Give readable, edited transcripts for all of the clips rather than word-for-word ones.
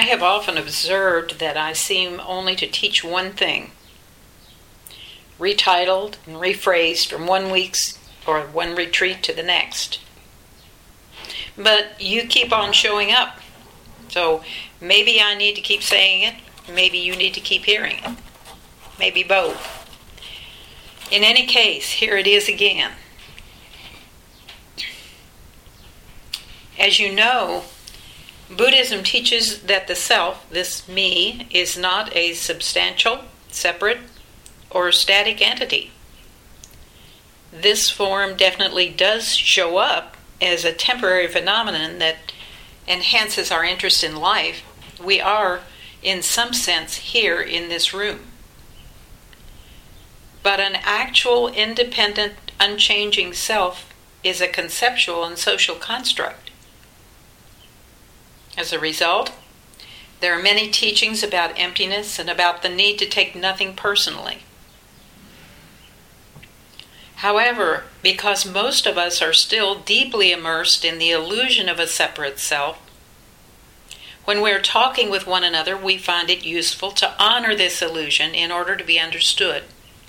have often observed that I seem only to teach one thing, retitled and rephrased from one week's or one retreat to the next. But you keep on showing up. So maybe I need to keep saying it, maybe you need to keep hearing it. Maybe both. In any case, here it is again. As you know, Buddhism teaches that the self, this me, is not a substantial, separate, or static entity. This form definitely does show up as a temporary phenomenon that enhances our interest in life. We are, in some sense, here in this room. But an actual, independent, unchanging self is a conceptual and social construct. As a result, there are many teachings about emptiness and about the need to take nothing personally. However, because most of us are still deeply immersed in the illusion of a separate self, when we're talking with one another, we find it useful to honor this illusion in order to be understood.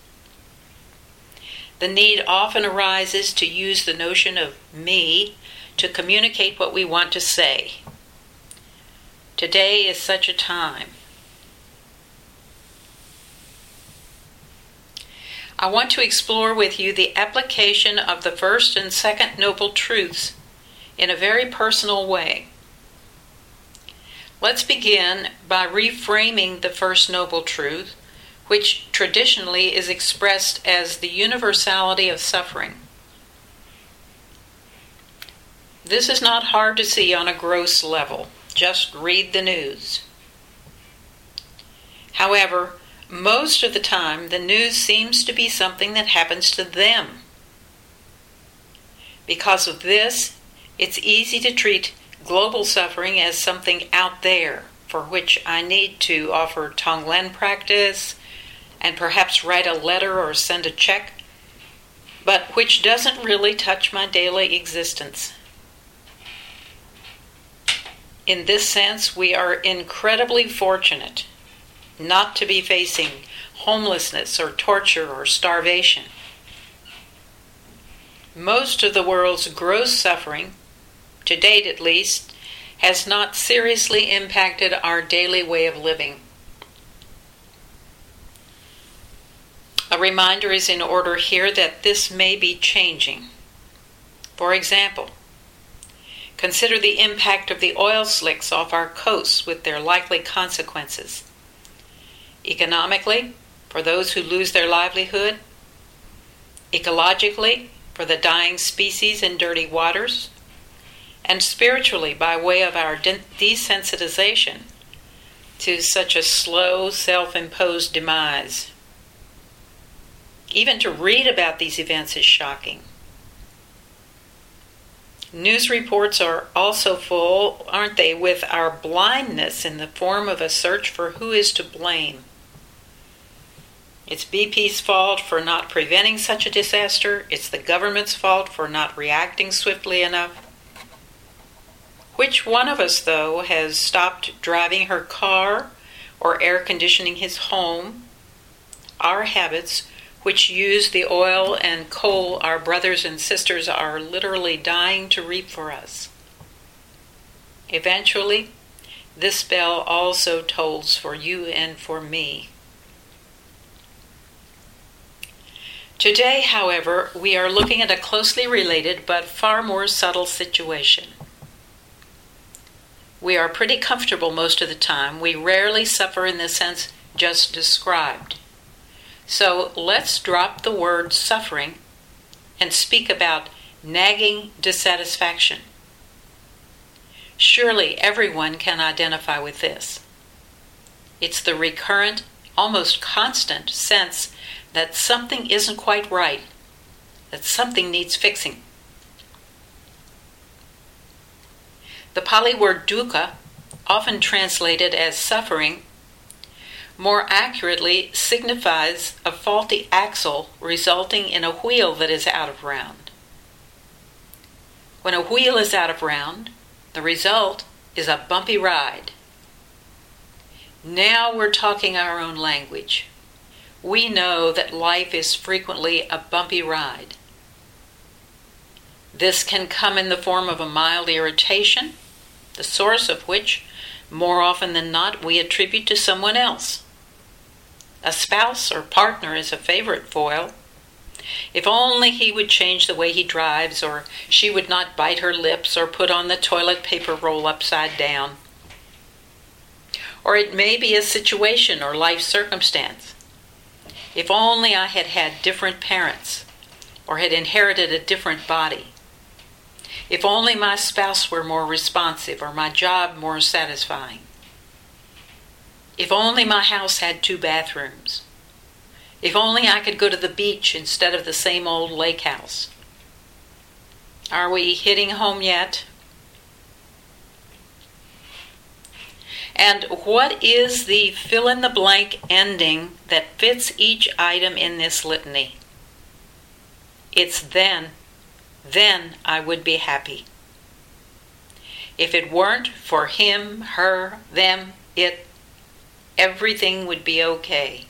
The need often arises to use the notion of me to communicate what we want to say. Today is such a time. I want to explore with you the application of the first and second noble truths in a very personal way. Let's begin by reframing the first noble truth, which traditionally is expressed as the universality of suffering. This is not hard to see on a gross level. Just read the news. However, most of the time, the news seems to be something that happens to them. Because of this, it's easy to treat global suffering as something out there, for which I need to offer Tonglen practice and perhaps write a letter or send a check, but which doesn't really touch my daily existence. In this sense, we are incredibly fortunate not to be facing homelessness or torture or starvation. Most of the world's gross suffering, to date at least, has not seriously impacted our daily way of living. A reminder is in order here that this may be changing. For example, consider the impact of the oil slicks off our coasts with their likely consequences. Economically, for those who lose their livelihood. Ecologically, for the dying species in dirty waters. And spiritually, by way of our desensitization to such a slow, self-imposed demise. Even to read about these events is shocking. News reports are also full, aren't they, with our blindness in the form of a search for who is to blame. It's BP's fault for not preventing such a disaster. It's the government's fault for not reacting swiftly enough. Which one of us, though, has stopped driving her car or air conditioning his home? Our habits, which use the oil and coal our brothers and sisters are literally dying to reap for us. Eventually, this bell also tolls for you and for me. Today, however, we are looking at a closely related but far more subtle situation. We are pretty comfortable most of the time. We rarely suffer in the sense just described. So let's drop the word suffering and speak about nagging dissatisfaction. Surely everyone can identify with this. It's the recurrent, almost constant sense that something isn't quite right, that something needs fixing. The Pali word dukkha, often translated as suffering, more accurately signifies a faulty axle resulting in a wheel that is out of round. When a wheel is out of round, the result is a bumpy ride. Now we're talking our own language. We know that life is frequently a bumpy ride. This can come in the form of a mild irritation, the source of which, more often than not, we attribute to someone else. A spouse or partner is a favorite foil. If only he would change the way he drives, or she would not bite her lips or put on the toilet paper roll upside down. Or it may be a situation or life circumstance. If only I had had different parents, or had inherited a different body. If only my spouse were more responsive, or my job more satisfying. If only my house had 2 bathrooms. If only I could go to the beach instead of the same old lake house. Are we hitting home yet? And what is the fill-in-the-blank ending that fits each item in this litany? It's then I would be happy. If it weren't for him, her, them, it, everything would be okay.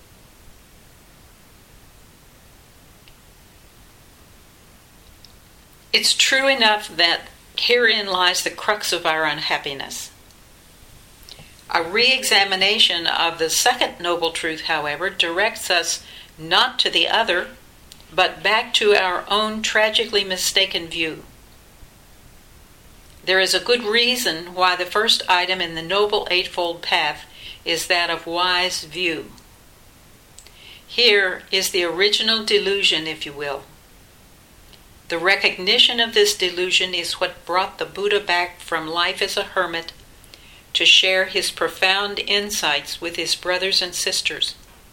It's true enough that herein lies the crux of our unhappiness. A re-examination of the second noble truth, however, directs us not to the other, but back to our own tragically mistaken view. There is a good reason why the first item in the Noble Eightfold Path is that of wise view. Here is the original delusion, if you will. The recognition of this delusion is what brought the Buddha back from life as a hermit to share his profound insights with his brothers and sisters.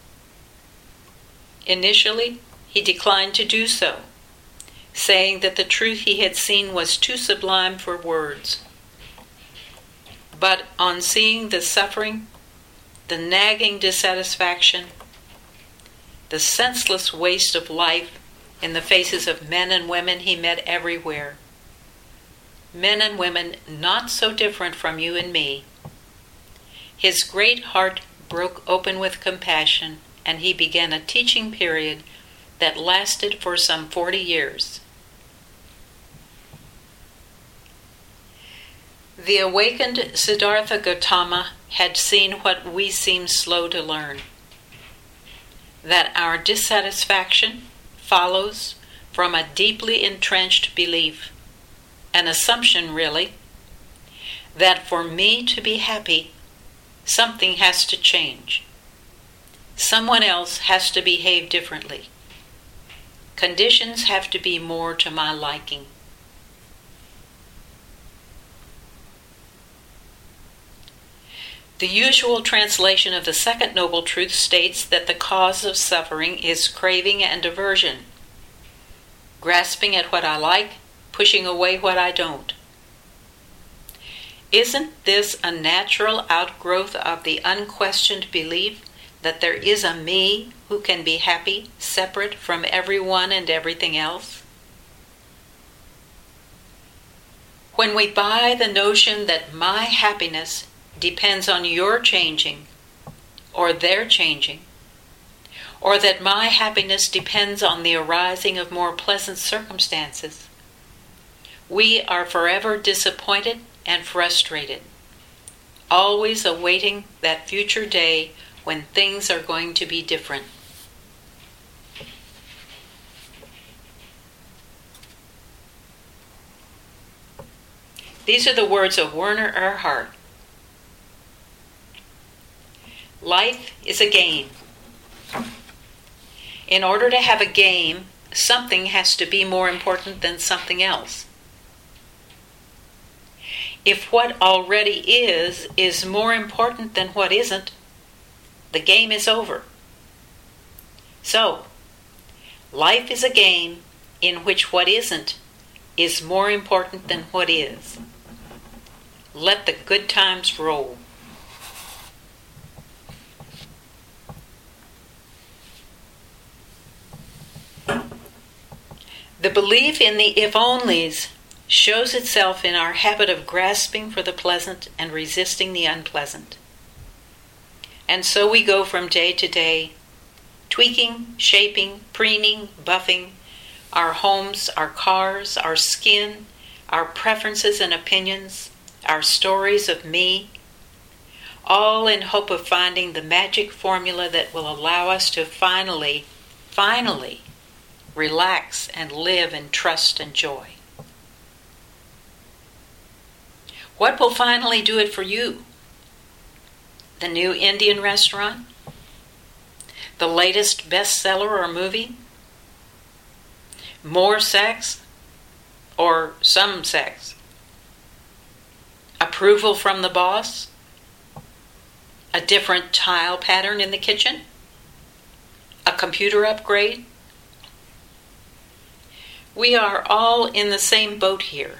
Initially, he declined to do so, saying that the truth he had seen was too sublime for words. But on seeing the suffering, the nagging dissatisfaction, the senseless waste of life in the faces of men and women he met everywhere, men and women not so different from you and me, his great heart broke open with compassion, and he began a teaching period that lasted for some 40 years. The awakened Siddhartha Gautama had seen what we seem slow to learn, that our dissatisfaction follows from a deeply entrenched belief, an assumption really, that for me to be happy, something has to change. Someone else has to behave differently. Conditions have to be more to my liking. The usual translation of the second noble truth states that the cause of suffering is craving and aversion, grasping at what I like, pushing away what I don't. Isn't this a natural outgrowth of the unquestioned belief that there is a me who can be happy, separate from everyone and everything else? When we buy the notion that my happiness depends on your changing, or their changing, or that my happiness depends on the arising of more pleasant circumstances, we are forever disappointed and frustrated, always awaiting that future day when things are going to be different. These are the words of Werner Erhard. Life is a game. In order to have a game, something has to be more important than something else. If what already is more important than what isn't, the game is over. So, life is a game in which what isn't is more important than what is. Let the good times roll. The belief in the if-onlys shows itself in our habit of grasping for the pleasant and resisting the unpleasant. And so we go from day to day, tweaking, shaping, preening, buffing our homes, our cars, our skin, our preferences and opinions, our stories of me, all in hope of finding the magic formula that will allow us to finally relax and live in trust and joy. What will finally do it for you? The new Indian restaurant? The latest bestseller or movie? More sex? Or some sex? Approval from the boss? A different tile pattern in the kitchen? A computer upgrade? We are all in the same boat here.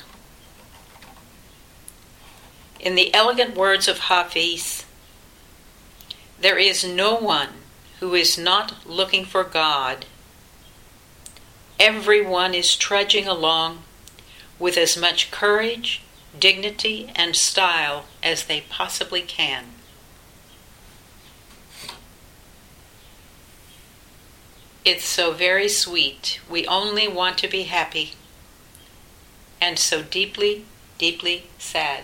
In the elegant words of Hafiz, there is no one who is not looking for God. Everyone is trudging along with as much courage, dignity, and style as they possibly can. It's so very sweet. We only want to be happy. And so deeply, deeply sad.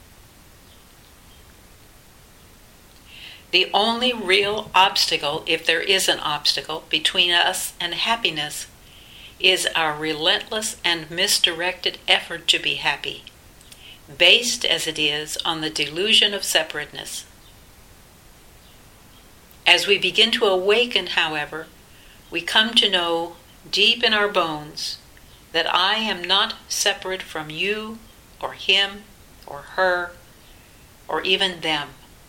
The only real obstacle, if there is an obstacle, between us and happiness is our relentless and misdirected effort to be happy, based as it is on the delusion of separateness. As we begin to awaken, however, we come to know deep in our bones that I am not separate from you or him or her or even them.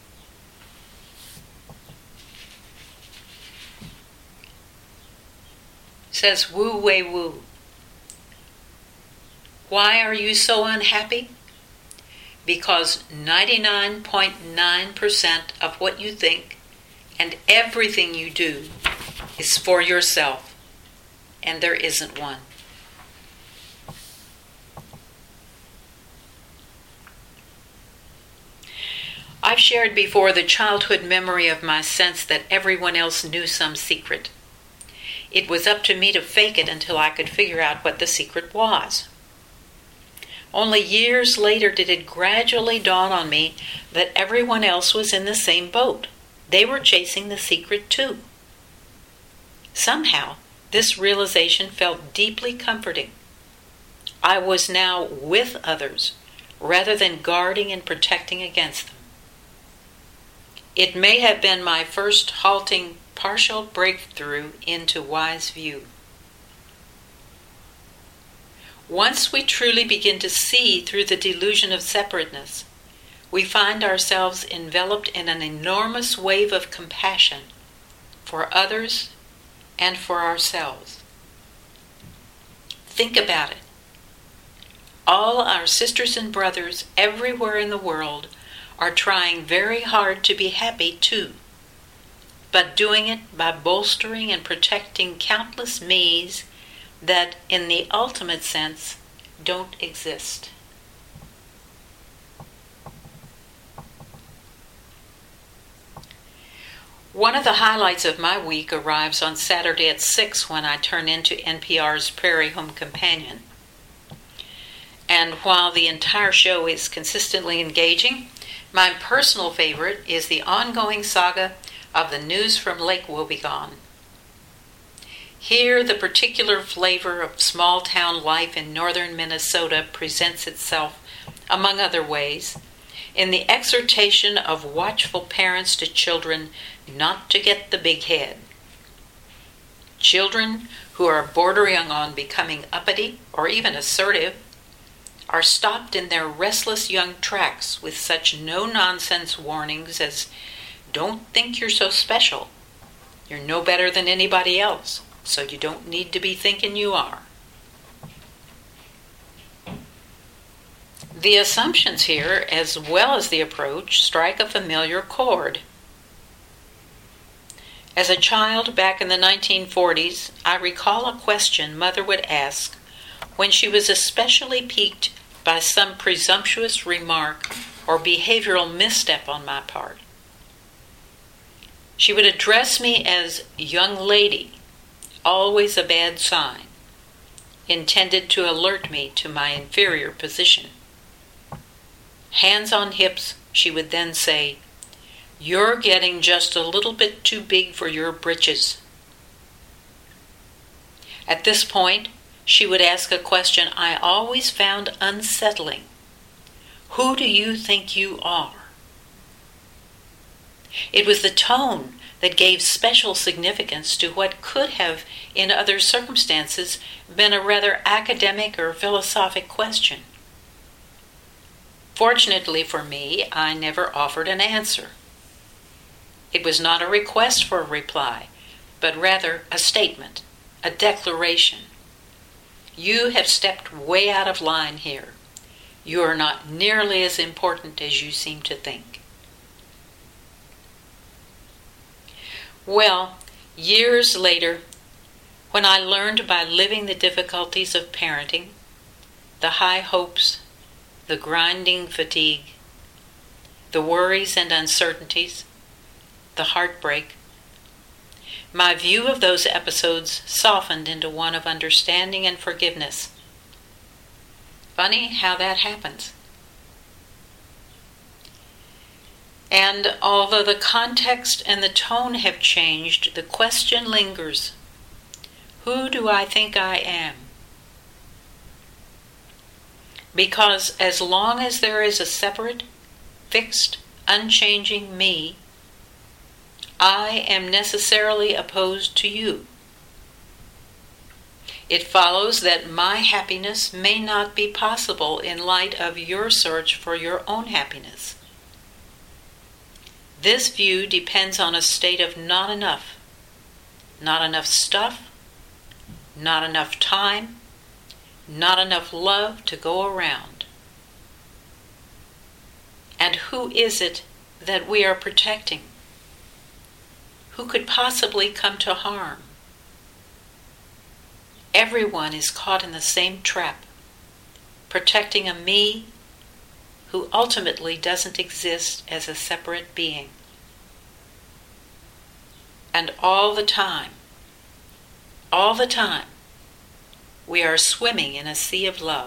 Says Wu Wei Wu. Why are you so unhappy? Because 99.9% of what you think and everything you do is for yourself, and there isn't one. I've shared before the childhood memory of my sense that everyone else knew some secret. It was up to me to fake it until I could figure out what the secret was. Only years later did it gradually dawn on me that everyone else was in the same boat. They were chasing the secret too. Somehow, this realization felt deeply comforting. I was now with others, rather than guarding and protecting against them. It may have been my first halting, partial breakthrough into wise view. Once we truly begin to see through the delusion of separateness, we find ourselves enveloped in an enormous wave of compassion for others and for ourselves. Think about it. All our sisters and brothers everywhere in the world are trying very hard to be happy too, but doing it by bolstering and protecting countless me's that, in the ultimate sense, don't exist. One of the highlights of my week arrives on Saturday at 6 when I turn into NPR's Prairie Home Companion. And while the entire show is consistently engaging, my personal favorite is the ongoing saga of the news from Lake Wobegon. Here, the particular flavor of small-town life in northern Minnesota presents itself, among other ways, in the exhortation of watchful parents to children not to get the big head. Children who are bordering on becoming uppity or even assertive are stopped in their restless young tracks with such no-nonsense warnings as, "Don't think you're so special. You're no better than anybody else, so you don't need to be thinking you are." The assumptions here, as well as the approach, strike a familiar chord. As a child back in the 1940s, I recall a question Mother would ask when she was especially piqued by some presumptuous remark or behavioral misstep on my part. She would address me as young lady, always a bad sign, intended to alert me to my inferior position. Hands on hips, she would then say, "You're getting just a little bit too big for your britches." At this point, she would ask a question I always found unsettling. "Who do you think you are?" It was the tone that gave special significance to what could have, in other circumstances, been a rather academic or philosophic question. Fortunately for me, I never offered an answer. It was not a request for a reply, but rather a statement, a declaration. You have stepped way out of line here. You are not nearly as important as you seem to think. Well, years later, when I learned by living the difficulties of parenting, the high hopes, the grinding fatigue, the worries and uncertainties, the heartbreak, my view of those episodes softened into one of understanding and forgiveness. Funny how that happens. And although the context and the tone have changed, the question lingers. Who do I think I am? Because as long as there is a separate, fixed, unchanging me, I am necessarily opposed to you. It follows that my happiness may not be possible in light of your search for your own happiness. This view depends on a state of not enough stuff, not enough time, not enough love to go around. And who is it that we are protecting? Who could possibly come to harm? Everyone is caught in the same trap, protecting a me who ultimately doesn't exist as a separate being. And all the time, we are swimming in a sea of love.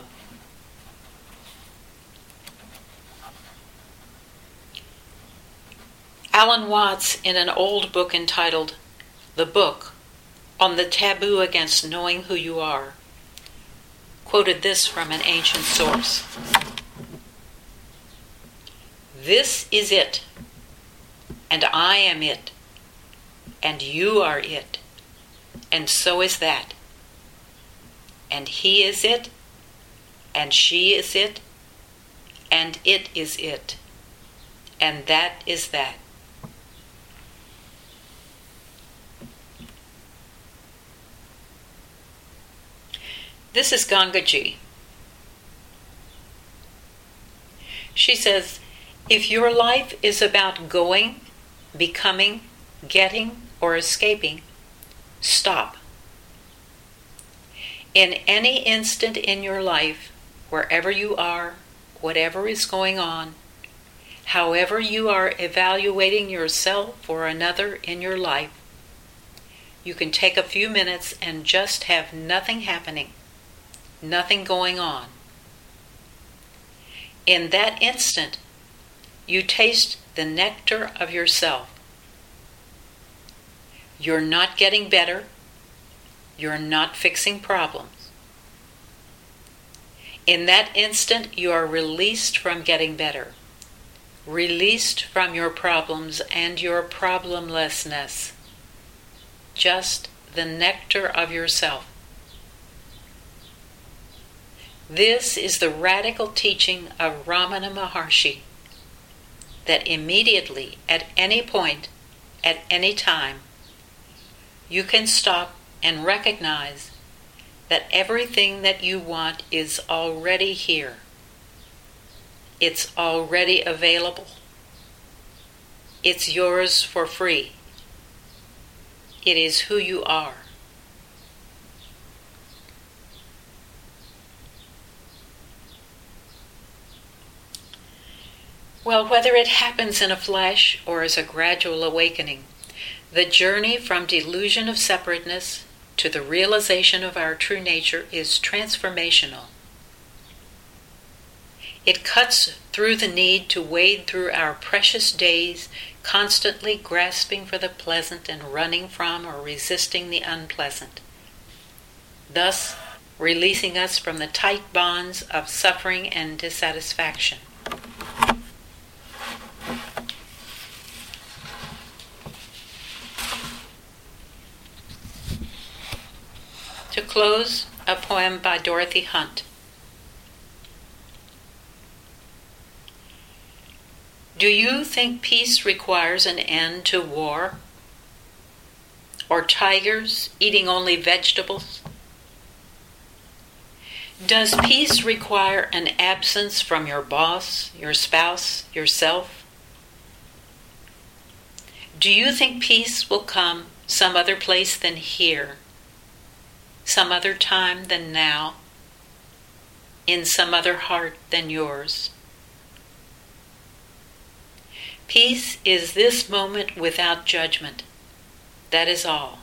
Alan Watts, in an old book entitled The Book on the Taboo Against Knowing Who You Are, quoted this from an ancient source. "This is it, and I am it, and you are it, and so is that, and he is it, and she is it, and it is it, and that is that." This is Gangaji. She says, if your life is about going, becoming, getting, or escaping, stop. In any instant in your life, wherever you are, whatever is going on, however you are evaluating yourself or another in your life, you can take a few minutes and just have nothing happening, nothing going on. In that instant, you taste the nectar of yourself. You're not getting better. You're not fixing problems. In that instant, you are released from getting better, released from your problems and your problemlessness. Just the nectar of yourself. This is the radical teaching of Ramana Maharshi, that immediately, at any point, at any time, you can stop and recognize that everything that you want is already here. It's already available. It's yours for free. It is who you are. Well, whether it happens in a flash or as a gradual awakening, The journey from delusion of separateness to the realization of our true nature is transformational. It cuts through the need to wade through our precious days, constantly grasping for the pleasant and running from or resisting the unpleasant, thus releasing us from the tight bonds of suffering and dissatisfaction. To close, a poem by Dorothy Hunt. Do you think peace requires an end to war? Or tigers eating only vegetables? Does peace require an absence from your boss, your spouse, yourself? Do you think peace will come some other place than here, some other time than now, in some other heart than yours? Peace is this moment without judgment. That is all.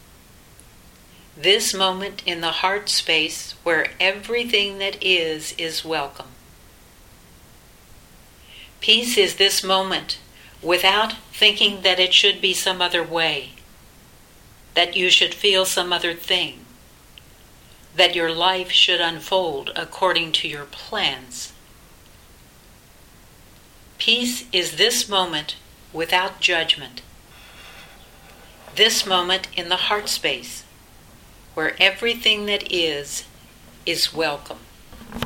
This moment in the heart space where everything that is welcome. Peace is this moment without thinking that it should be some other way, that you should feel some other thing, that your life should unfold according to your plans. Peace is this moment without judgment. This moment in the heart space where everything that is welcome.